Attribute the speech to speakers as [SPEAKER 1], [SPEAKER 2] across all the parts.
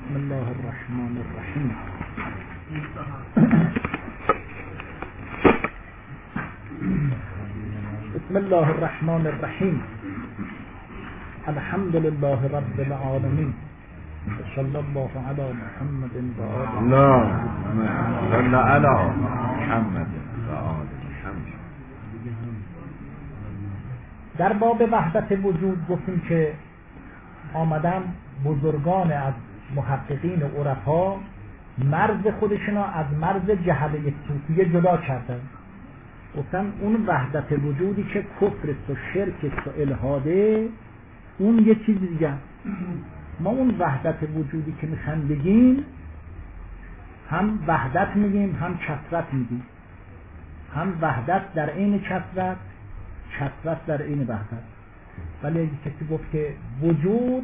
[SPEAKER 1] بسم الله الرحمن الرحیم. بسم الله الرحمن الرحیم. الحمد لله رب العالمین. صلی الله علی محمد و آله.
[SPEAKER 2] اللهم صل علی محمد و آله محمد.
[SPEAKER 1] در باب وحدت وجود گفتیم که آمدن بزرگان از محققین و عرفا مرز خودشون از مرز جهله صوفیه جدا کردن. گفتن اون وحدت وجودی که کفر است و شرک است و الحاده، اون یه چیز دیگه. ما اون وحدت وجودی که میخوایم بگیم، هم وحدت میگیم هم کثرت میگیم. هم وحدت در عین کثرت، کثرت در عین وحدت. ولی اگه کسی گفت که وجود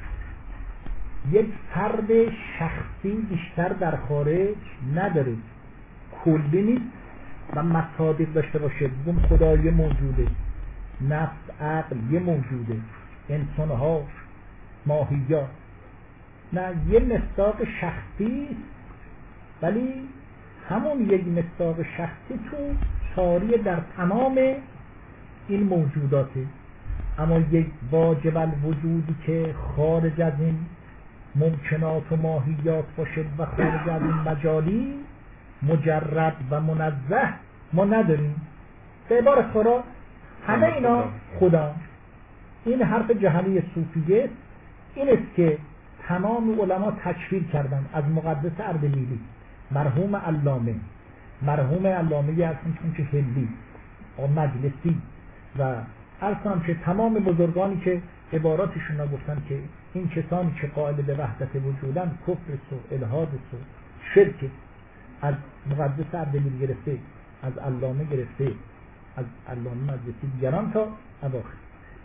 [SPEAKER 1] یک فرد شخصی بیشتر در خارج نداره، کلی نیست و مصادیق داشته باشه، بگم خدا یه موجوده، نفس عقل یه موجوده، انسانها ماهیات، نه، یه مصداق شخصی، ولی همون یک مصداق شخصی تو ساری در تمام این موجوداته. اما یک واجب الوجودی که خارج از این ممکنات و ماهیات باشه و خارج از این مجالی، مجرد و منزه، ما نداریم. به عبارت خدا همه اینا خدا. این حرف جهلی صوفیه این است که تمام علما تکفیر کردن، از مقدس اردبیلی، مرحوم علامه هستن که هندی و مجلسی و عرض کنم که تمام بزرگانی که عباراتشون را گفتن که این کسانی که قائل به وحدت وجودن کفر و الحاد و شرک، از مقدس اردبیلی گرفته، از علامه گرفته، از علامه مجلسی دیگران تا اواخر.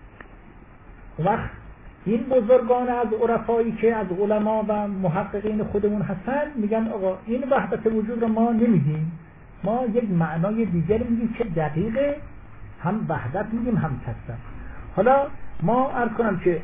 [SPEAKER 1] وقت این بزرگان از عرفایی که از علما و محققین خودمون هستن میگن آقا این وحدت وجود رو ما نمیگیم، ما یک معنای دیگر میگیم که دقیقه، هم وحدت میگیم هم کثرت. حالا ما عرض کنم که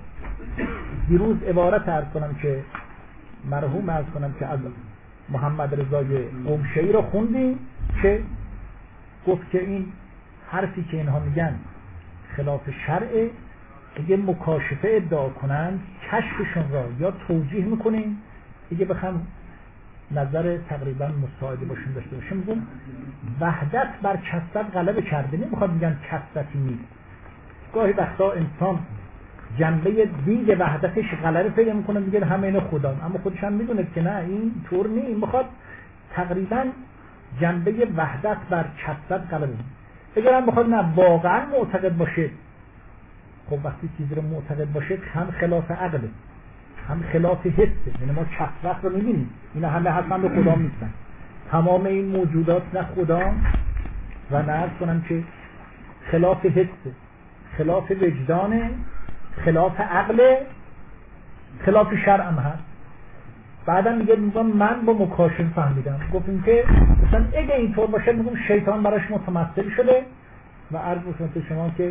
[SPEAKER 1] دیروز عبارت عرض کنم که مرحوم عرض کنم که از محمد رضای قمشه‌ای رو خوندیم که گفت که این حرفی که اینها میگن خلاف شرعه. اگه مکاشفه ادعا کنن کشفشون را یا توجیه میکنیم، اگه بخوام نظر تقریبا مساعده باشون داشته باشیم، میگم وحدت بر کثرت غلبه کرده. نمیخواد میگن کثرتی نیست. گاهی وقتا انسان جنبه دید وحدتش غلبه پیدا میکنه، میگه همه اینا خدا، اما خودش هم میدونه که نه، این طور نیست. میخواد تقریبا جنبه وحدت بر کثرت غلبه. اگر هم بخواد نه واقعا معتقد باشه، خب وقتی چیزی رو معتقد باشه هم خلاف عقله هم خلاف حسه. یعنی ما کثرت رو میبینیم، اینا همه حتما به خدا نیستن، تمام این موجودات نه خدا و نه عرض کنم که خلاف حسه، خلاف وجدانه، خلاف عقله، خلاف شرع هم هست. بعدا میگه من با مکاشفه فهمیدم. گفتیم که مثلا اگه اینطور باشه میگم شیطان براش متمثل شده و عرض بکنم شما که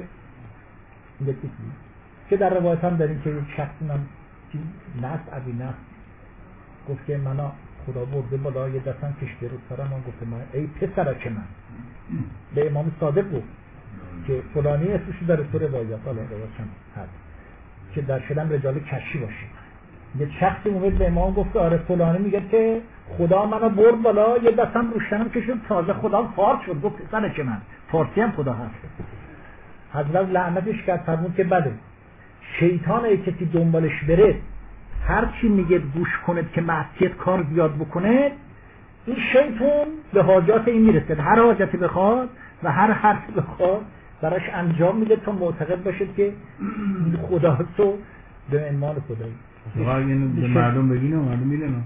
[SPEAKER 1] که در روایت هم داریم که یک شخصی من ابی نفس گفت که منا خدا برده بالا یه دستم کشتی رو سرم، من گفت من ای پسرک من، به امام صادق گفت که فلانی اسمش در تو روایت حالا روایتشم هست که در شدم رجال کشی باشه. یه شخصی اومد به امام گفت آره فلانی میگه که خدا منو برد بالا یه دستم روشنم کشید، تازه خدا فارس شد. گفت پسرک من، فارسی هم خدا هست. حضرت لعنتش کرد، فرمود که بله، شیطان ای کسی دنبالش بره، هر چی میگه گوش کنید که معصیت کار زیاد بکنه، این شیطان به حاجات این میرسه، هر حاجتی بخواد و هر حرفی بخواد براش انجام میده تا معتقد باشید که خداست و به عنوان خدایی.
[SPEAKER 2] به مردم بگین و مردم میدونن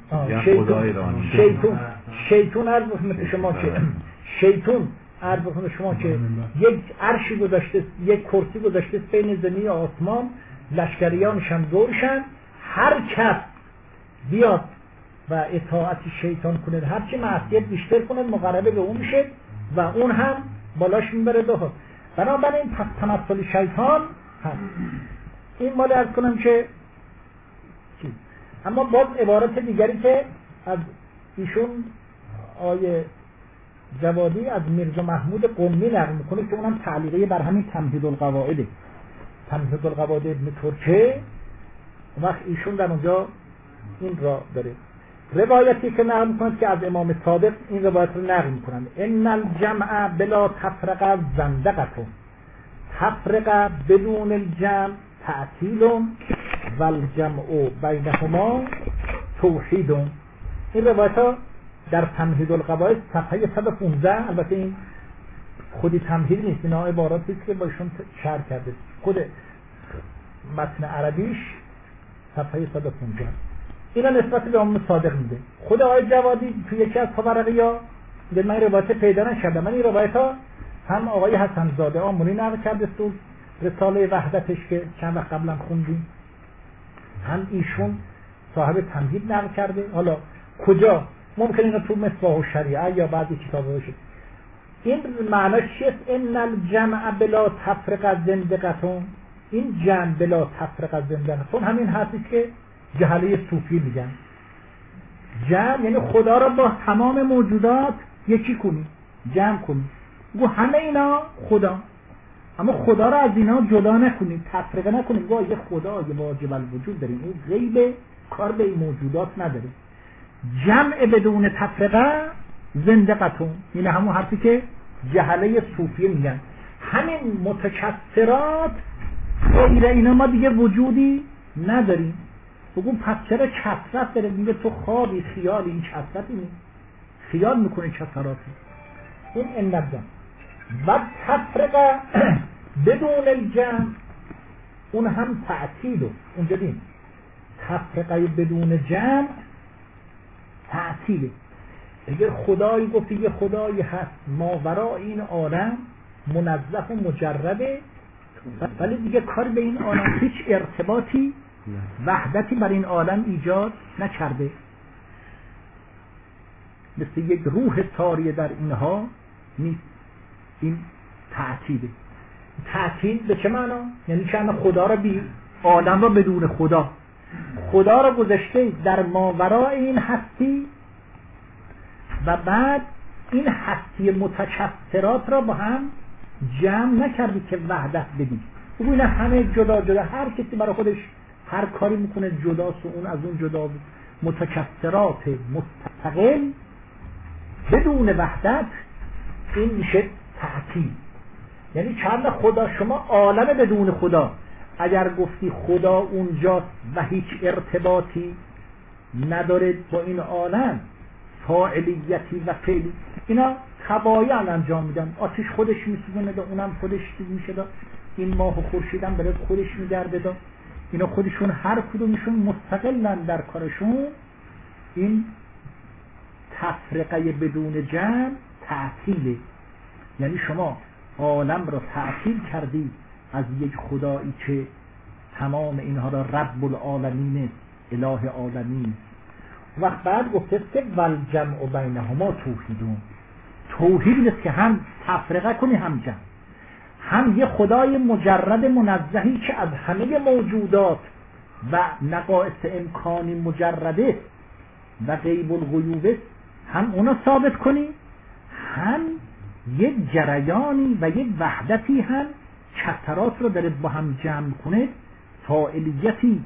[SPEAKER 1] شیطان عرض بخونم شما که عرض بخونم شما که یک عرشی گذاشته، یک کرسی گذاشته بین زمین و آسمان، لشکریانش هم دورشن، هر کس بیاد و اطاعت شیطان کنه، هر چی معصیت بیشتر کنه مقربه به اون میشه و اون هم بالاش میبره دوها. بنابراین پس تمثل شیطان هست. این مال عرض کنم که اما باز عبارت دیگری که از ایشون آیه جوادی از میرزا محمود قمی نقل میکنه که اونم تعلیقه بر همین تمهید القواعده، تمهید القواعد ابن ترکه. اون وقت ایشون در اونجا این را داره روایتی که نقل میکنند که از امام صادق این روایت رو نقل میکنند: ان الجمع بلا تفرقه زندقه، تفرقه بدون الجمع تعطیل و الجمع بینهما توحید. این روایت ها در تمهید القواعد صفحه 115. البته این خودی تمهید نیست، اینا عباراتی است که با ایشون شرح کرده، خود متن عربیش صفحه 115. اینا نسبت به امام صادق میده. خود آقای جوادی توی یکی از ورقه‌ها میگه من روایت پیدا نکردم، من این روایت ها هم آقای حسن زاده آمونی نقل کرده تو رساله وحدتش که چند وقت قبلا خوندیم، هم ایشون صاحب تمهید نقل کرده. حالا کجا ممکنه اینا تو مصباح الشریعه یا بعضی کتاب‌ها باشه. این معناش چیه؟ ان الجمع بلا تفرقه زندقتون، این جمع بلا تفرقه زندقتون همین حرفی که جهله صوفی میگن. جمع یعنی خدا را با تمام موجودات یکی کنی، جمع کنی، گو همه اینا خدا، اما خدا را از اینا جدا نکنی، تفرقه نکنی، گو یه خدا یه واجب الوجود داریم، این غیب کار به این موجودات نداره. جمع بدون تفرقه زندقتون، این همون حرفی که جهله صوفی میگن. همین متکثرات غیر اینا ما دیگه وجودی نداریم. بگون پس چرا کثرت داره؟ میگه تو خوابی، خیالی، این کثرتی نیست، خیال میکنه کثراتی. این الجمع و تفرقه بدون الجمع اون هم تعطیل. اونجا دیم تفرقه بدون جمع تعطیله. اگر خدایی گفتی یه خدایی هست ماورای این عالم منزه و مجرده، ولی دیگه کار به این عالم هیچ ارتباطی وحدتی بر این عالم ایجاد نکرده، مثل یک روح ساریه در اینها نیست. این تعطیله. تعطیل به چه معنا؟ یعنی که خدا را بی عالم را بدون خدا، خدا را گذاشته در ماورای این هستی و بعد این هستی متکثرات را با هم جمع نکردی که وحدت بدی. بگو اینا همه جدا جدا، هر کسی برای خودش هر کاری میکنه جداست و اون از اون جدا، متکثرات مستقل بدون وحدت، این میشه تعطیل. یعنی چند خدا، شما عالم بدون خدا اگر گفتی خدا اونجاست و هیچ ارتباطی نداره با این عالم، فاعلیتی و فعلی، اینا تباین انجام میدن. آتش خودش میسوزونه دا، اونم خودش میشه دا، این ماه و خورشید هم برای خودش میگرده دا، اینا خودشون هر کدومشون مستقلن در کارشون. این تفرقه بدون جمع تعطیله. یعنی شما عالم را تعطیل کردی از یک خدایی که تمام اینها را رب العالمین، اله عالمین. وقت بعد گفته که والجمع بینهما توحیدون، توحید نیست که هم تفرقه کنی هم جمع، هم یه خدای مجرد منزهی که از همه موجودات و نقائص امکانی مجرده و غیب الغیوبه، هم اونا ثابت کنی، هم یک جریانی و یک وحدتی هم کثرات رو داره با هم جمع کنه، فاعلیتی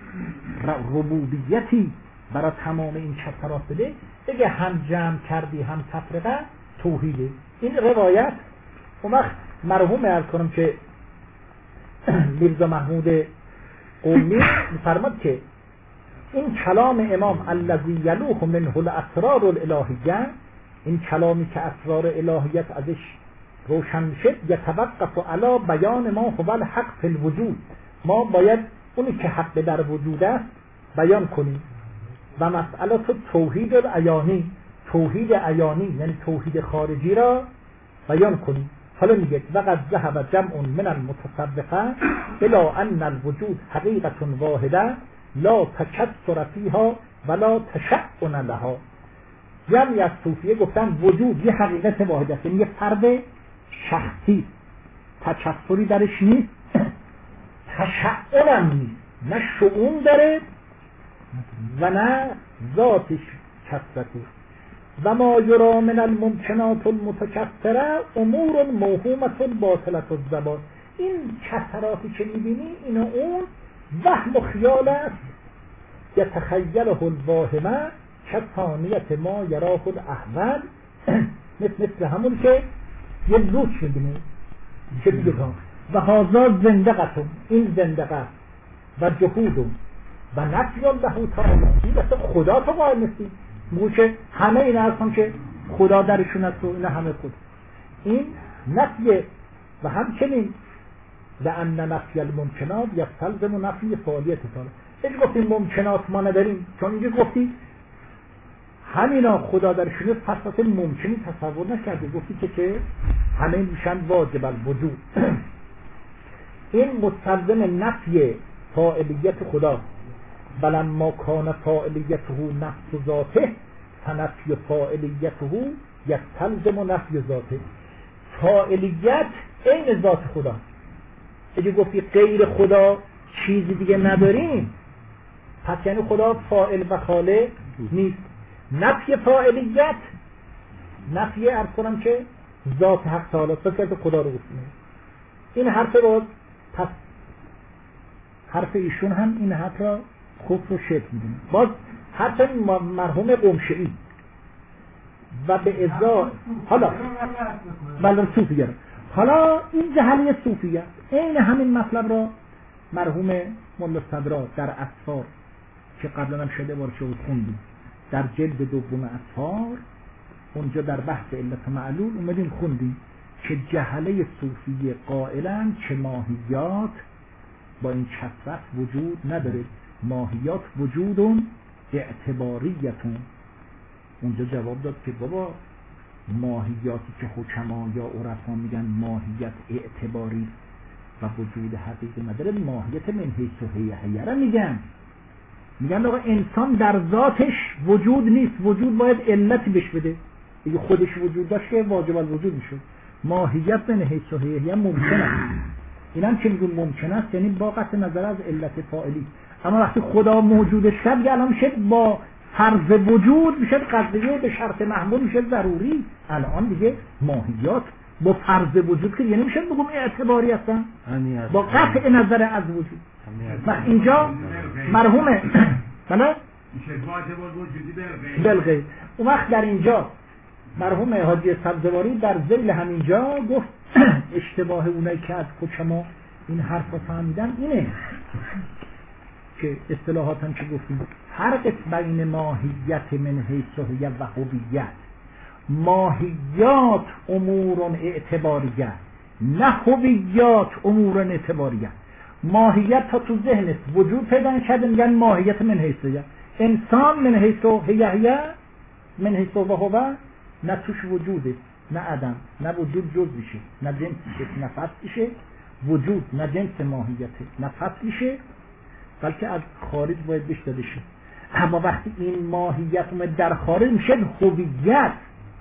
[SPEAKER 1] ربوبیتی برای تمام این کثرات بده. اگه هم جمع کردی هم تفرقه، توحیده. این روایت اون وقت مرحوم عرض کنم که میرزا محمود قمی میفرماد که این کلام امام الذی یلوح منه الاسرار الالهیه، این کلامی که اسرار الهیت ازش روشن میشه، یتوقف علی بیان ما هو الحق فی الوجود، ما باید اونی که حق در وجود است بیان کنیم. و مسئله توحید العیانی، توحید عیانی یعنی توحید خارجی را بیان کنیم. حالا میگه وقد ذهب جمع من المتصوفه الی ان الوجود حقیقت واحده لا تکثر فیها ولا تشعن لها. جمعی از صوفیه گفتن وجود یه حقیقت واحده است، یه فرد شخصی، تکثری درش نیست، تشعن هم نیست، نه شؤون داره و نه ذاتش کثرته و ما یرا من الممکنات المتکثره امور موهومه باطله الزبان. این کثراتی که میبینی اینا اون وهم و خیال است، یتخیله الواهمه کثانیت ما یراه الاحول، مثل همون که یه لوچ میبینی که دیگه و هازا زندقتون، این زندقه و جهودون و نفیان له تعالی، این مثل خدا تو قائل نیستی، میگو که همه این هستن که خدا درشون است و این همه خود، این نفیه. و همچنین لأن نفی الممکنات یستلزم نفی فعالیت تعالی. اینجا گفتیم ممکنات ما نداریم، چون اینجا گفتی همینا خدا درشون است، پس واسه ممکنی تصور نکردی، گفتی که همه میشن واجب الوجود. این مستلزم نفی فاعلیت خدا، ولما کان فاعلیته نفس ذاته فنفی فاعلیته یستلزم نفی ذاته. فاعلیت عین ذات خدا. اگه گفتی غیر خدا چیزی دیگه نداریم، پس یعنی خدا فاعل و خالق نیست. نفی فاعلیت نفی عرض کنم که ذات حق تعالی است، که خدا رو گفتیم. این حرف رو پس حرف ایشون هم این حرف را خوب رو شکل میدونه. باز حرف مرحوم قمشعی و به ازا حالا بلدن صوفیه، حالا این جهلی صوفیه این همین مطلب را مرحوم ملا صدرا در اسفار که قبلا هم شده بار شد خوندیم، در جلد دوم اسفار اونجا در بحث علت معلول اومدیم خوندیم که جهله صوفیه قائلن که ماهیات با این کثرت وجود نداره، ماهیات وجودون اعتباریتون. اونجا جواب داد که بابا ماهیاتی که حکما یا عرفا میگن ماهیت اعتباری و وجود حقیقی نداره، ماهیت من حیث و هیئه را میگن آقا انسان در ذاتش وجود نیست، وجود باید علتی بهش بده، اگه خودش وجود داشت که واجب الوجود میشد. ماهیت من حیث و هیئه ممکن است، این هم که میگون ممکن است یعنی با قطع نظر از علت فاعلی. اما وقتی خدا موجودش کرد الان میشه با فرض وجود میشه قضیه به شرط محمول میشه ضروری. الان دیگه ماهیات با فرض وجود که یعنی میشه بگم اعتباری هستن با قطع نظر از وجود. و اینجا مرحوم بله بلغی اون وقت در اینجا مرحوم حاجی سبزواری در ذیل همینجا گفت اشتباه اونایی که از حکما این حرف رو فهمیدن اینه که اصطلاحات هم که گفتیم فرق بین ماهیت من حیث و هیئه و هویت. ماهیات امور اعتباریه، نه هویت امور اعتباریه. ماهیت تا تو ذهنت وجود پیدا کرده میگن ماهیت من حیث و هیئه. انسان من حیث و هیئه من حیث و هو نه توش وجوده نه عدم، نه وجود جزئیشه نه جنسیشه نه فصلیشه، وجود نه جنس ماهیته نه فصلیشه، بلکه از خارج باید بهش داده شه. اما وقتی این ماهیت اومد در خارج میشه هویت.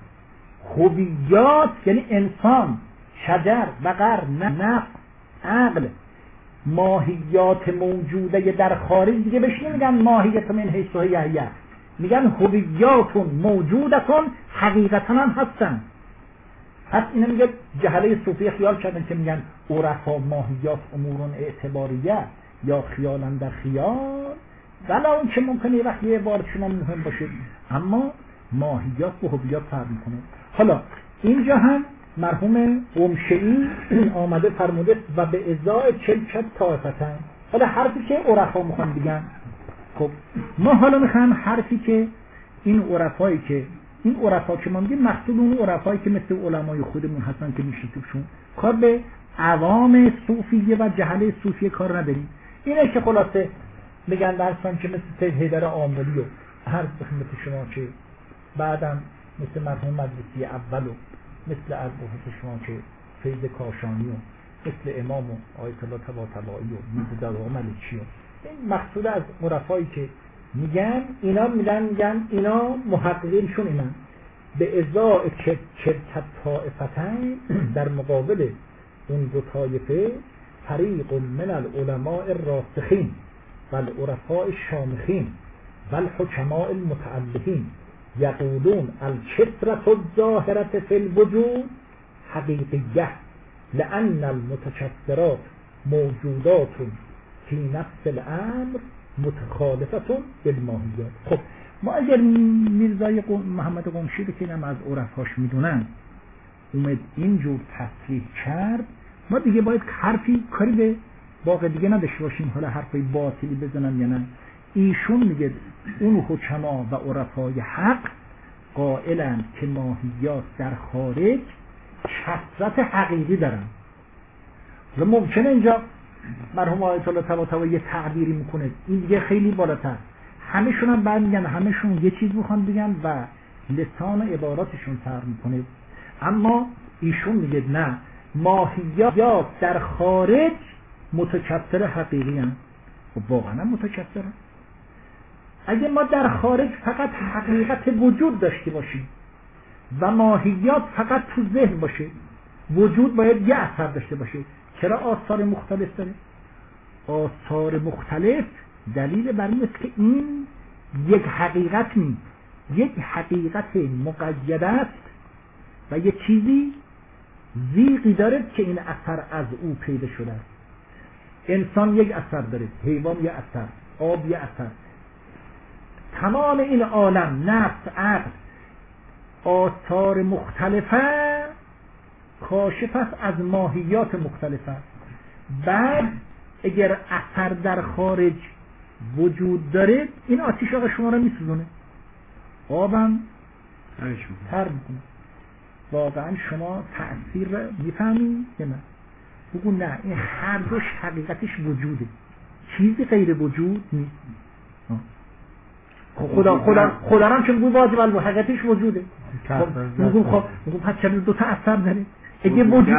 [SPEAKER 1] هویت یعنی انسان، شجر، بقر، نفس، عقل. ماهیات موجوده در خارج دیگه بهش نمیگن ماهیت من حیث و هیئه، میگن هویاتون موجودتون حقیقتا هم هستن. پس اینا میگه جهله صوفی خیال کردن که میگن عرفا ماهیات امورون اعتباریه یا خیالن در خیال، ولی اون که ممکنه یه وقت یه عبارتشون هم مهم باشه، اما ماهیات با هویات فرق میکنه. حالا اینجا هم مرحوم قمشعی آمده فرموده و به ازای چلکت طائفتن. حالا حرفی که عرفا میخوان بگن، خب ما حالا میخوایم حرفی که این عرفایی که این عرفا که ما میگیم مقصود اون عرفایی که مثل علمای خودمون هستن که میشناسیمشون، کار به عوام صوفیه و جهله صوفیه کار نداریم. اینه که خلاصه میگن درستان که مثل سید حیدر آملی و هر مثل شما که بعدم مثل مرحوم مجلسی اول و مثل از شما که فیض کاشانی و مثل امام و آیت الله طباطبایی و میرزا ملکی و این مقصود از عرفایی که میگن اینا میگن اینا محققینشون اینن به ازای چرکت طائفتن در مقابل اون دو طایفه فریق من العلماء الراسخین و العرفاء الشامخین بل حکماء المتعلقین یقولون الکثرة الظاهرة فی الوجود حقیقیه لأن المتکثرات موجودات فی نفس الامر متخالفة بالماهیات. خب ما اگر میرزای محمد قمشی رو که هم از عرفاش میدونن اومد اینجور تصریح کرد، ما دیگه باید حرفی کاری به باقی دیگه نداشته باشیم حالا حرفی باطلی بزنن یا نه. ایشون میگه اون حکما و عرفای حق قائلند که ماهیات در خارج کثرت حقیقی دارن. و ممکنه اینجا مرحوم آیت الله طباطبایی یه تعبیری میکنه این دیگه خیلی بالاتر، همه‌شون هم بعد میگن همه‌شون یه چیز میخوان بگن و لسان عباراتشون فرق میکنه، اما ایشون میگه نه، ماهیات در خارج متکثر حقیقی هستند. خب واقعا متکثرن. اگه ما در خارج فقط حقیقت وجود داشته باشیم و ماهیات فقط تو ذهن باشه، وجود باید یه اثر داشته باشه. چرا آثار مختلف داره؟ آثار مختلف دلیل بر این است که این یک حقیقت نیست، یک حقیقت مقید است و یک چیزی ذیقی داره که این اثر از او پیدا شده است. انسان یک اثر داره، حیوان یک اثر، آب یک اثر. تمام این عالم، نفس، عقل، آثار مختلفه کاشف است از ماهیات مختلفه. بعد اگر اثر در خارج وجود داره، این آتیش آقا شما رو میسوزونه، آبم تر میکنه. واقعا شما تأثیر میفهمید یا نه؟ بگو نه، این هر دوش حقیقتش وجوده، چیزی غیر وجود نیست. خدا هم چون بگو واجب حقیقتش وجوده. میگم خب پس چرا دو تا اثر داره؟ اگه وجود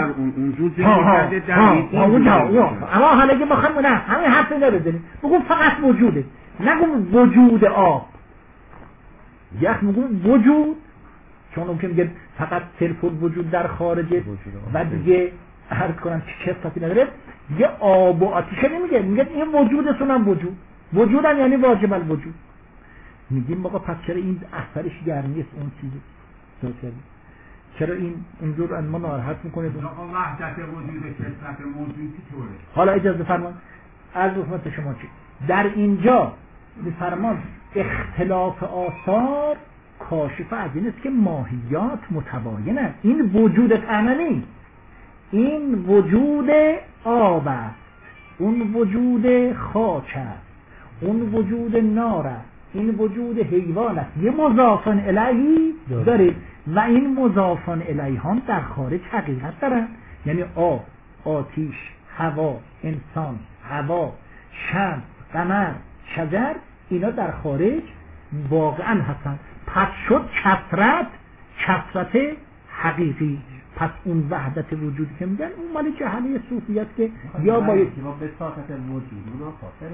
[SPEAKER 1] اما حالا اگه بخوام نه همین حرف نبزنیم، بگو فقط وجوده، نگو وجود آب. یک میگو وجود، چون اون که میگه فقط صرف وجود در خارجه و دیگه عرض کنم چه کفتی نداره، یه آب و آتیشه نمیگه، میگه این وجودتون هم وجود هم یعنی واجب الوجود. میگیم آقا پس چرا این اثرش گرمی است اون چیزی؟ چرا این اینجور ما ناراحت میکنه؟
[SPEAKER 2] آقا وحدت وجود کثرت موجودی طوره.
[SPEAKER 1] حالا اجازه بفرمایید از خدمت شما چی در اینجا بفرمان اختلاف آثار کاشف از این است که ماهیات متباینه. این وجود عملی، این وجود آب است، اون وجود خاک است، اون وجود نار است، این وجود حیوان است. یه مضافان الیهی داره و این مضافان الیه هم در خارج حقیقت دارن، یعنی آب، آتیش، هوا، انسان، هوا، شمس، قمر، شجر، اینا در خارج واقعا هستن. پس شد کثرت حقیقی. پس اون وحدت وجودی که میگن اون مال جهله صوفیت که یا باید
[SPEAKER 3] به ساعت وجود رو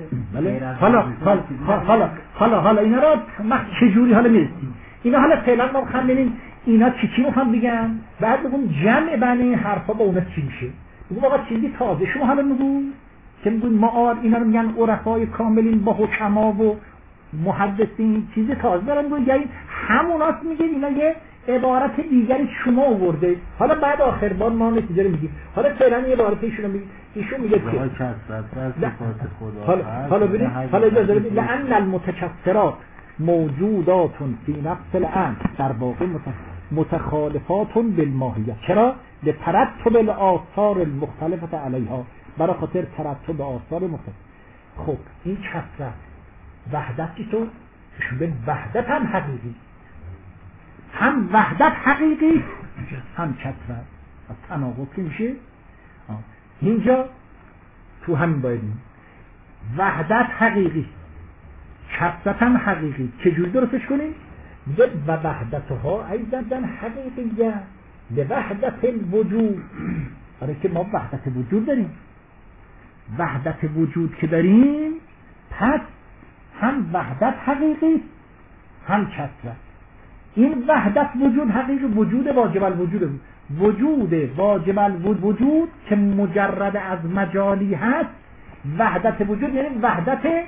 [SPEAKER 1] خاطره. حالا اینا رو ما چجوری حالا میرسیم؟ اینا حالا فعلا ما میخوام ببینیم اینا چی میخوام بگن، بعد بگم جمع بین این حرفا با اون چی میشه. بگم آقا چیزی تازه شما حالا میگو که میگن معاد، اینا رو میگن عرفای کاملین با حکما و محدثین، چیزی تازه دارن میگن، یعنی هموناست میگه اینا یه عبارت دیگری شما آورده. حالا بعد آخر بار ما نتیجه رو میگیم. حالا فعلا یه عبارت ایشون میگه که حالا ببین، حالا اجازه بدید لأن المتکثرات موجودات فی نفس الامر، در واقع متخالفات بالماهیت. چرا؟ لترتب الاثار المختلفه علیها، برای خاطر ترتب آثار مختلف. خب این کثرت وحدتی تو به وحدت هم حقیقی، هم وحدت حقیقی هم کثرت از تناقض که میشه. اینجا تو هم باید وحدت حقیقی کثرت هم حقیقی. چجوری درستش کنیم؟ و وحدتها ایضا حقیقیه به وحدت الوجود. برای که ما وحدت وجود داریم، وحدت وجود که داریم پس هم وحدت حقیقی هم کثرت. این وحدت وجود حقیقی، وجود واجب الوجود، وجود واجب الوجود که مجرد از مجالی هست. وحدت وجود یعنی وحدت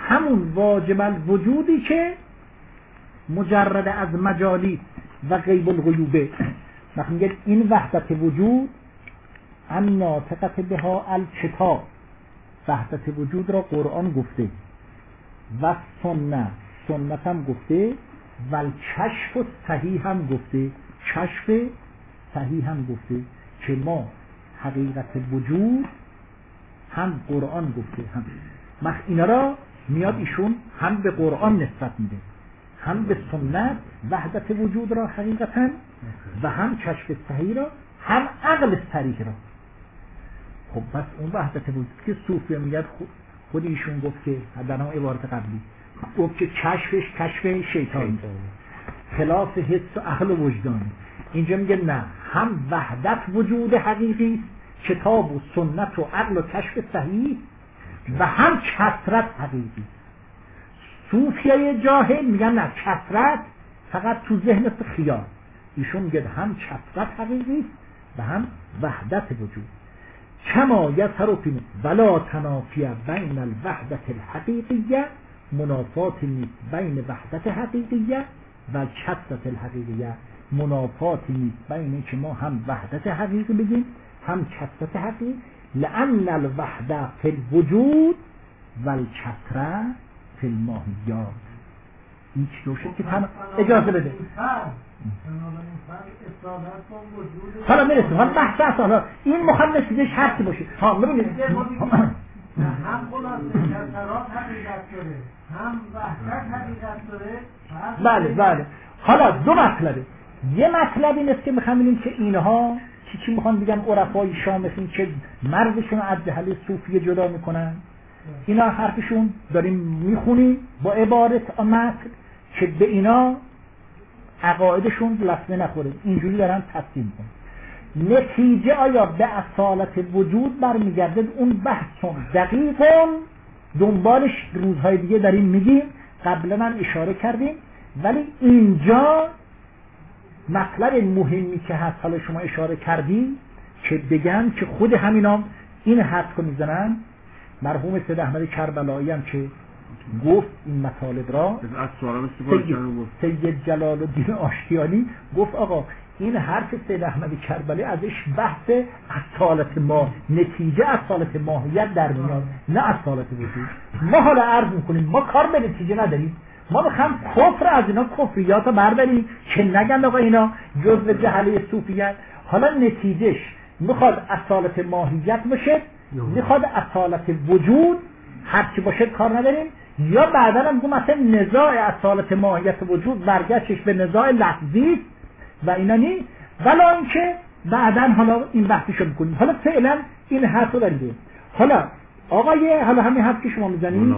[SPEAKER 1] همون واجب الوجودی که مجرد از مجالی و غیب الغیوبه. وقتی میگه این وحدت وجود ان ناطقت بها الکتاب، وحدت وجود را قرآن گفته و سنت هم گفته و الکشف صحیح هم گفته، کشف صحیح هم گفته که ما حقیقت وجود هم قرآن گفته هم اینا را میاد ایشون هم به قرآن نسبت میده هم به سنت وحدت وجود را حقیقتا و هم کشف صحیح را هم عقل صریح را. خب پس اون وحدت وجود که صوفی میگه خود ایشون گفت که در اون عبارت قبلی گفت که کشفش کشف شیطانی خلاف حس و عقل و وجدانی. اینجا میگه نه، هم وحدت وجود حقیقی است، کتاب و سنت و عقل و کشف صحیح، و هم کثرت حقیقی. صوفیای جاهل میگن نه، کثرت فقط تو ذهن است خیال. ایشون میگه هم کثرت حقیقی و هم وحدت وجود. کما یظهر فی ولا تنافی بین الوحدت الحقیقیه، منافات نیست بین وحدت حقیقیه و کثرت الحقیقیه، منافات نیست بین که ما هم وحدت حقیقی بگیم هم کثرت حقیقی، لأن الوحده فی الوجود و الکثره فی الماهیات. این چطور شد که اجازه بده حالا میرسیم حالا بحث حالا این مخم نسیده شرطی باشه. ببینید
[SPEAKER 4] هم خلاصه کثرات حقیقت داره هم وحدت حقیقت داره.
[SPEAKER 1] بله حالا دو مطلبه. یه مطلب این است که میخوام ببینیم که اینها چی میخوان بگن عرفای شامخین که مرزشون از جهل صوفیه جدا میکنن. اینا حرفشون داریم میخونیم با عبارت متن که به اینا عقایدشون لطمه نخوره، اینجوری دارن تصدیق میکنن. نتیجه آیا به اصالت وجود برمیگرده؟ اون بحثون دقیقون دنبالش روزهای دیگه داریم میگیم، قبلا من اشاره کردیم، ولی اینجا مطلب مهمی که هست حالا شما اشاره کردی که بگن که خود همینا این حرف رو میزنن. مرحوم سید احمد کربلایی هم که گفت این مطالب را، سید جلال الدین آشتیانی گفت آقا این حرف سید احمد کربلایی ازش بحث اصالت ما، نتیجه اصالت ماهیت در میاد، نه اصالت وجود. ما حالا عرض میکنیم ما کار به نتیجه نداریم، ما میخوام کفر از اینا کفریات رو برداریم که نگن آقا اینا جزء جهله صوفیت. حالا نتیجهش میخواد اصالت ماهیت باشه، میخواد اصالت وجود، هرچی باشه کار نداریم. یا بعدا هم مثلا نزاع اصالت ماهیت وجود برگشتش به نزاع لفظی و اینا نی، ولی اینکه بعدا حالا این بحثشو میکنیم. حالا فعلا این حرف رو داریم. حالا حالا همین حرف که شما میزنید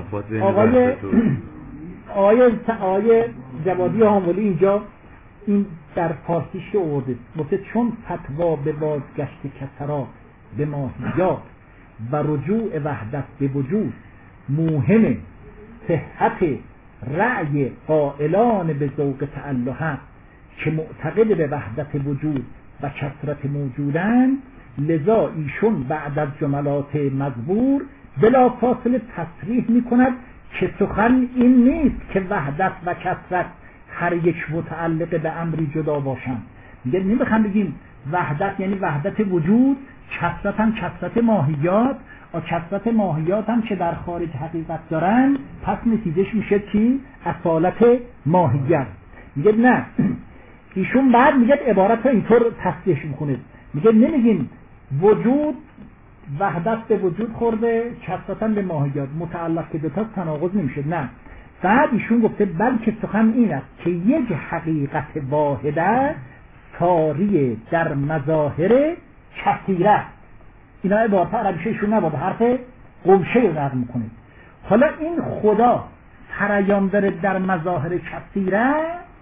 [SPEAKER 1] آقای جوادی حاملی اینجا این در فارسیش که آورده گفته چون فتوا به بازگشت کسرا به ماهیات و رجوع وحدت به وجود موهم صحت رأی قائلان به ذوق تعلق که معتقد به وحدت وجود و کثرت موجودن، لذا ایشون بعد از جملات مذکور بلا فاصله تصریح میکند که سخن این نیست که وحدت و کثرت هر یک متعلق به امری جدا باشند. میگه نمیخوام بگیم وحدت یعنی وحدت وجود، کثرت هم کثرت ماهیات، کثرت ماهیات هم که در خارج حقیقت دارن، پس نتیجهش میشه کی؟ اصالت ماهیت. میگه نه، ایشون بعد میگه عبارت اینطور تصحیح میکنه، میگه نمیگیم وجود وحدت به وجود خورده کثرت به ماهیات متعلق که دوتا تناقض نمیشه، نه. بعد ایشون گفته بلکه سخن این است که یک حقیقت واحده ساری در مظاهر کثیره. اینا عبارت عربیشه ایشون نباید حرف قمشه نقل میکنه. حالا این خدا سریان داره در مظاهر کثیره،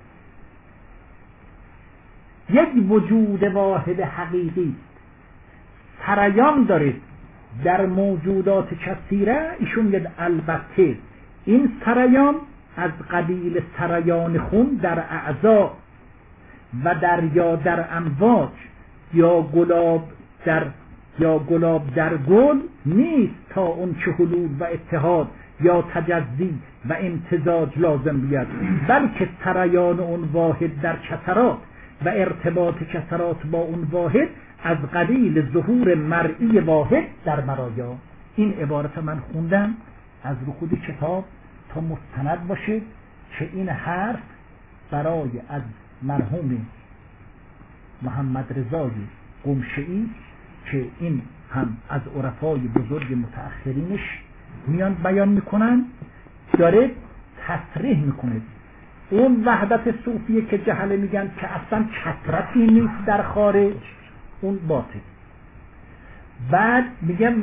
[SPEAKER 1] یک وجود واحد حقیقی سریان داره در موجودات کثیره. ایشون میگه البته این سریان از قبیل سریان خون در اعضا و در امواج یا گلاب در گل نیست، تا اون که حلول و اتحاد یا تجزی و امتزاج لازم بیاد، بلکه سریان اون واحد در کثرات و ارتباط کثرات با اون واحد از قبیل ظهور مرئی واحد در مرایا. این عبارت من خوندم از رو خود کتاب تا مستند باشه که این حرف برای از مرحوم محمد رضای قمشه‌ای که این هم از عرفای بزرگ متأخرینش میان بیان میکنن، داره تصریح میکنه اون وحدت صوفیه که جهله میگن که اصلا کثرتی نیست در خارج، اون باطل. بعد میگم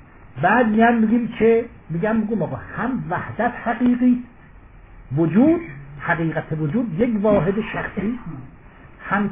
[SPEAKER 1] آقا هم وحدت حقیقی وجود، حقیقت وجود یک واحد شخصی، هم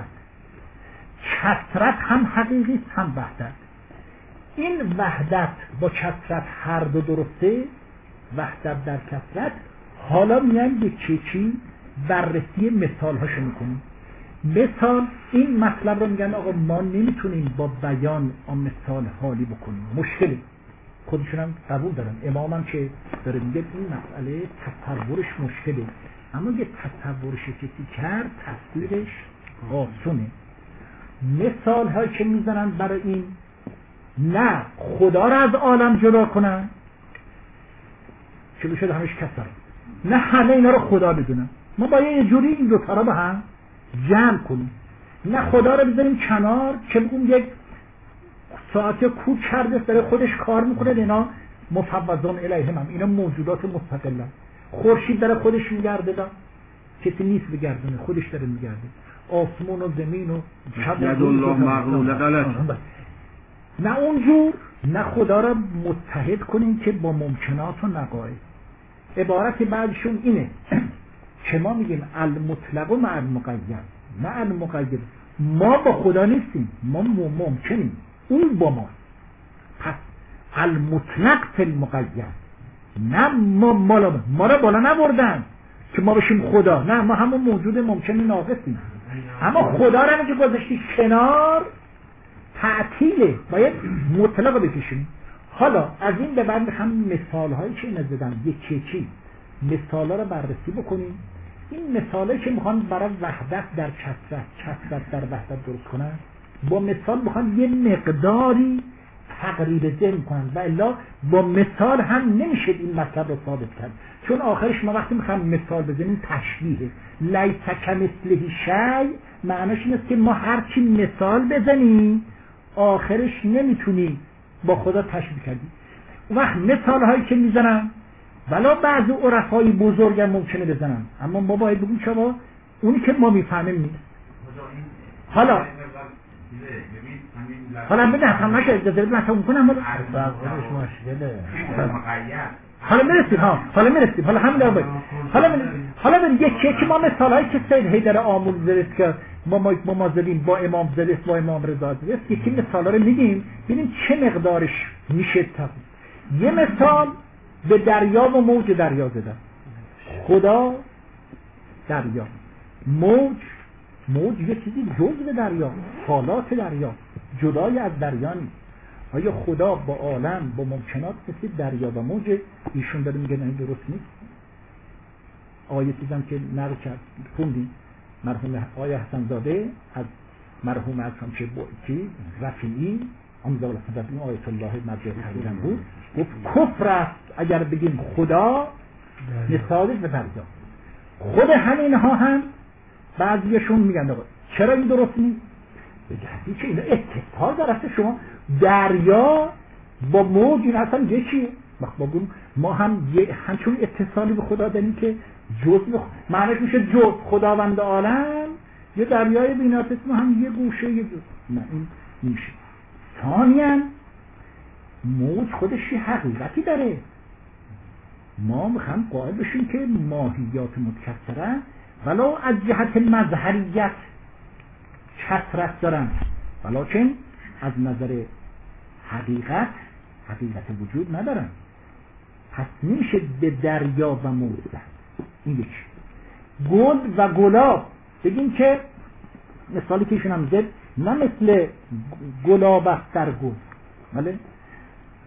[SPEAKER 1] کثرت هم حقیقی هم وحدت. این وحدت با کثرت هر دو درسته، وحدت در کثرت. حالا میان یک چی بررسی مثال هاشو میکنیم. مثال این مطلب رو میگن آقا ما نمیتونیم با بیان آن مثال حالی بکنیم، مشکله. خودشون هم قبول دارن، امام هم که داره میگه این مسئله تصورش مشکله، اما یه تصورش کسی کرد تصویرش آسونه. مثال هایی که میزنن برای این، نه خدا را از عالم جدا کنن که بشه همش کسر، نه همه اینا رو خدا بدونن. ما باید یه جوری این دوتا را با هم جمع کنیم، نه خدا را بذاریم کنار که بگیم یک ساعت کوک کرده داره خودش کار میکنه، اینا مفوضان الیهم، هم اینا موجودات مستقلن. خورشید داره خودش میگرده، کسی نیست بگردونه، خودش داره میگرده. آسمون و زمین و شب
[SPEAKER 3] ید الله مغلوله غلط.
[SPEAKER 1] نه اونجور، نه خدا را متحد کنیم که با ممکنات و نقایص. عبارت بعدشون اینه که ما میگیم المطلق مع المقید، نه المقید. ما با خدا نیستیم، ما ممکنیم، اون با ما. پس المطلق فی المقید، نه ما را بالا نبردن که ما بشیم خدا، نه ما همون موجود ممکن ناقصیم. اما خدا را که گذاشتی کنار تعطیله، باید مطلق رو بکشیم. حالا از این به بعد هم مثال هایی که اینا زدن یکی مثال ها رو بررسی بکنیم. این مثال هایی که میخوان برای وحدت در کثرت در وحدت درست کنن، با مثال میخوان یه مقداری تقریب ذهن کنن، و الا با مثال هم نمیشه این مطلب رو ثابت کرد. چون آخرش ما وقتی میخوام مثال بزنیم تشبیه لیس کمثله شیء، معناش این است که ما هر چی مثال بزنیم آخرش نمیتونی با خدا تشبیه کنی. وقت مثال هایی که میزنن ولی بعضی عرفای بزرگ هم ممکنه بزنن، اما ما باید بگیم شما اونی که ما میفهمیم نیست. حالا بده همش اجازه بدید من تموم کنم. حالا میرسیم حالا همین رو حالا من یکی ما مثالایی که سید حیدر آمول زرست که ما زدیم با امام زرست با امام رضا زرست، یکی مثالا رو میگیم ببینیم چه مقدارش میشه تفسیر. یه مثال به دریا و موج دریا زدن. خدا دریا، موج یه چیزی جزء دریا، حالات دریا، جدای از دریا نیست. آیا خدا با عالم با ممکنات مثل دریا و موج؟ ایشون داره میگه نه درست نیست. آیتی هم که نقل کرد خوندیم مرحوم آقای حسن زاده از مرحوم اکرم چی رفیعی امضا الحضرت آیت الله مرجع تقریرا بود، گفت کفر است اگر بگیم خدا مثالش به دریا. خود همینها هم بعضیشون میگن آقا چرا این درست نیست؟ بگردی که اینا اتصال دارسته شما دریا با موج این اصلا یکیه. ما هم همچون اتصالی به خدا داریم که جزء معنیش میشه جزء خداوند عالم، یه دریای بینات اسم هم یه گوشه یه جزء، نه این میشه. ثانیاً موج خودش یه حقیقتی داره، ما میخوام قائل بشیم که ماهیات متکثره ولو از جهت مظهریت کثرت دارن، ولکن از نظر حقیقت وجود ندارن. پس میشه به دریا و موج این یکی. گل و گلاب بگیم که مثالی که ایشون هم زد نه مثل گلاب است در گل، بله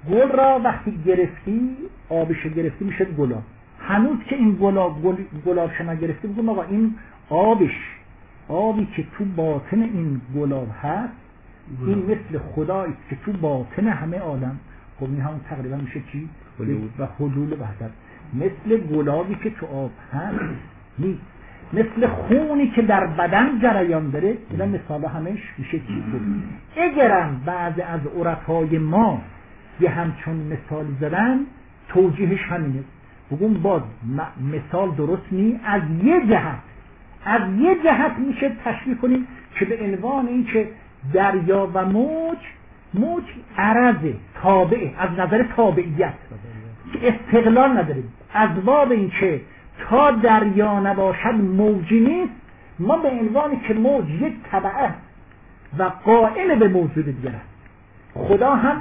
[SPEAKER 1] گل را وقتی گرفتی آبش گرفتی میشه گلاب. هنوز که این گلاب شما گرفتی بگم آقا این آبی که تو باطن این گلاب هست این مثل خدایی که تو باطن همه عالم. خب این همون تقریبا میشه چی؟ و حلول وحدت. مثل گلابی که تو آب هست نیست، مثل خونی که در بدن جریان داره. اینا مثال همش میشه چی؟ اگرم بعضی از عرفای ما یه همچون مثال زدن توجیهش همینه. بگم باز مثال درست نی. از یه جهت میشه تشبیه کنیم که به عنوان این که دریا و موج عرضه تابعه از نظر تابعیت که استقلال نداره. از باب این که تا دریا نباشد موجی نیست، ما به عنوانی که موج یک طبعه و قائل به موجود دیگر است. خدا هم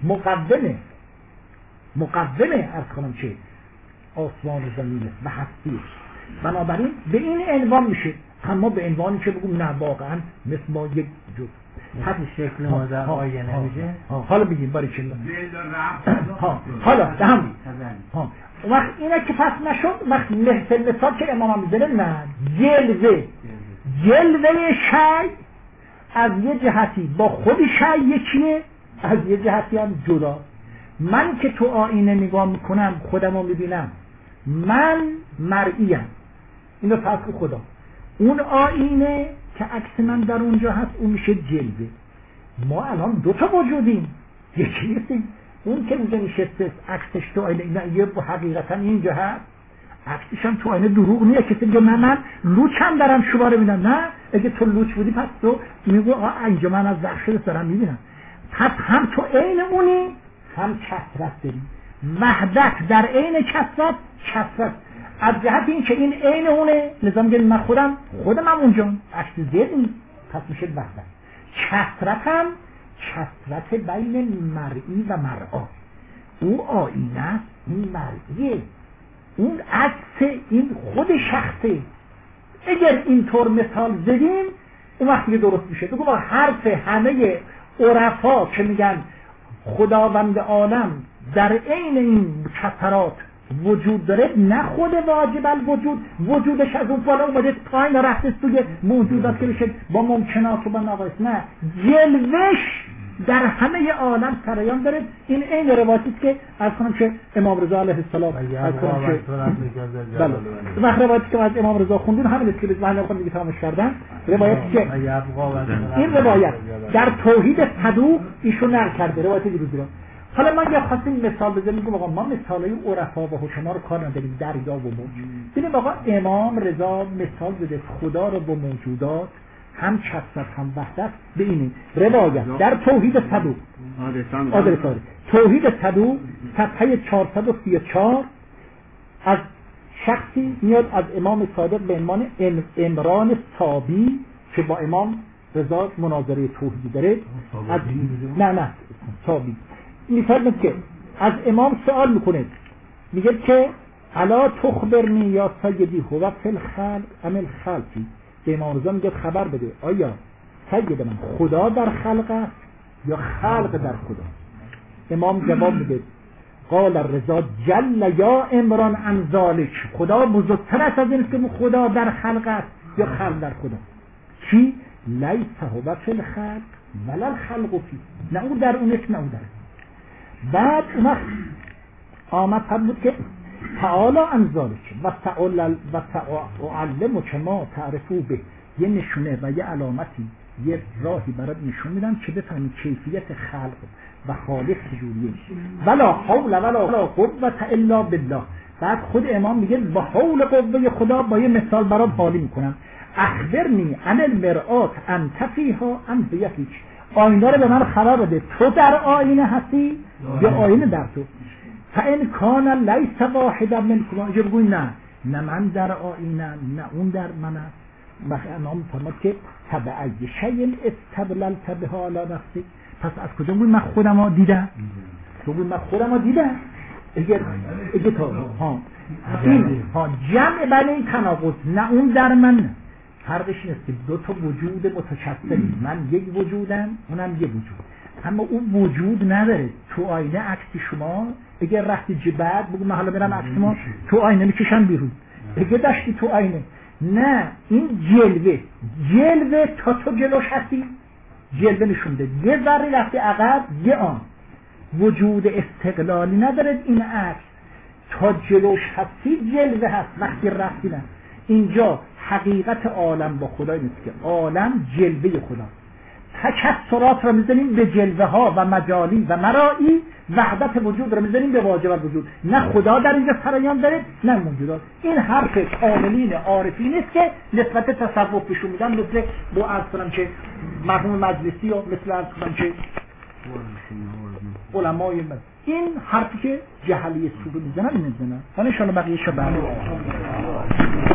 [SPEAKER 1] مقومه از کنم چه آسمان و زمین و هستی. بنابراین به این عنوان میشه. اما به عنوانی که بگم نه واقعا مثل ما یک وجود
[SPEAKER 3] پس شکل ما در آیه نمیشه.
[SPEAKER 1] حالا بگیم باری چه حالا دهم وقت اینه که پس نشد. وقت مثال که امام هم میزنه نه جلوه شی از یه جهتی با خود شی یکیه، از یه جهتی هم جدا. من که تو آینه نگاه میکنم خودم رو میبینم، من مرئیم، اینو فرق خدا. اون آینه که عکس من در اونجا هست اون میشه جلوه. ما الان دوتا وجودیم، یکی هستیم. اون که اونجا نشسته عکسش تو آینه یه حقیقتا اینجا هست، عکسش هم تو آینه دروغ نیست. کسی میگه من لوچم دارم شما رو میبینم. نه، اگه تو لوچ بودی پس تو میگو آقا اینجا من از وحشت دارم میبینم. پس هم تو عین اونی هم کثرت داری. وحدت در عین کثرت از جهت این که این عین اونه، لذا میگه من خودم اونجا عکس زید نیست، پس میشه وحدت. کثرت بین مرئی و مرآ. او آینه است، این مرئیه، اون عکس این خود شخصه. اگر اینطور مثال زدیم اون وقتی درست میشه. بگو با حرف همه عرفا که میگن خداوند عالم در عین این کثرات وجود داره، نه خود واجب الوجود وجودش از اون بالا اومده پایین رفته توی موجودات که بشه با ممکنات و با نواقص. نه، جلوش در همه عالم سرایان داره. این عین روایتی که از کنم که امام رضا علیه السلام از کنم که بله روایتی که از امام رضا خوندون همین است که به ذهن خود دیگه تمامش کردن. روایتی که این روایت در توحید صدوق ایشون نقل کرده، روایت دیروزی رو. حالا ما یا خواستیم مثال بزنیم، میگم آقا ما مثالای عرفا و حکما رو کار نداریم، دریا و موج. ببینیم آقا امام رضا مثال بده خدا رو با موجودات، هم کثرت هم وحدت. به این روایت در توحید صدوق توحید صدوق صفحه 434 از شخصی میاد از امام صادق به عنوان عمران صابی که با امام رضا مناظره توحیدی داره. از نه صابی میفرماید که از امام سوال میکنه، میگه که الا تخبرنی یا سیدی هو فی الخلق ام الخلقی. به امام رضا میگه خبر بده آیا سید من خدا در خلق است یا خلق در خدا؟ امام جواب میده قال الرضا جل یا عمران عن ذلک. خدا بزرگتر است از این که خدا در خلق است یا خلق در خدا. کی؟ لیس هو فی الخلق ولا الخلق فی. نه اون در اونش نه اون در. بعد اون آمد فرمود که تعالی عن ذلک و تعلم کما تعرفو به. یه نشونه و یه علامتی، یه راهی برات نشون میدم که بفهمی کیفیت خلق و خالق چجوریه. ولا حول ولا قوة الا بالله. بعد خود امام میگه با حول قوه خدا با یه مثال برات حالی میکنم. اخبرنی عن المرآت انت فیها ام هی فیک. آینه رو به من خبر بده، تو در آینه هستی یا آینه در تو؟ فان کان لیس واحدا منکم. اجا بگوی نه من در آینه نه اون در من است. امام فرمود که تبعی شیء استدللت به علی نفسی. پس از کجا بگوی من خودم رو دیدم؟ بگوی من خودم رو دیدم. اگه تا این جمع بین این تناقض، نه اون در من. فرقش نیست که دو تا وجود متشکلی، من یک وجودم اونم یک وجود. اما اون وجود نداره. تو آینه عکس شما اگر رفتی بعد بگو من حالا برم عکس ما تو آینه میکشم بیرون، اگه داشتی تو آینه نه، این جلوه تا تو جلوش هستی جلوه نشون ده، یه ذره رفتی عقب یه آن وجود استقلالی نداره. این عکس تا جلوش هستی جلوه هست، وقتی رفتی نه. اینجا حقیقت عالم با خدای نیست که عالم جلوه خدا، تکسرات رو میزنیم به جلوه ها و مجالی و مرایی، وحدت وجود رو میزنیم به واجب وجود. نه خدا در اینجا سرایان داره نه موجودات. این حرف کاملین عارفی نیست که نسبت تصوف بشون میدن، مثل با عرض کنم که مرحوم مجلسی و مثل عرض کنم که علمای من. این حرفی که جهلی سوری میزنن. و انشاءالله بقیه شو بعد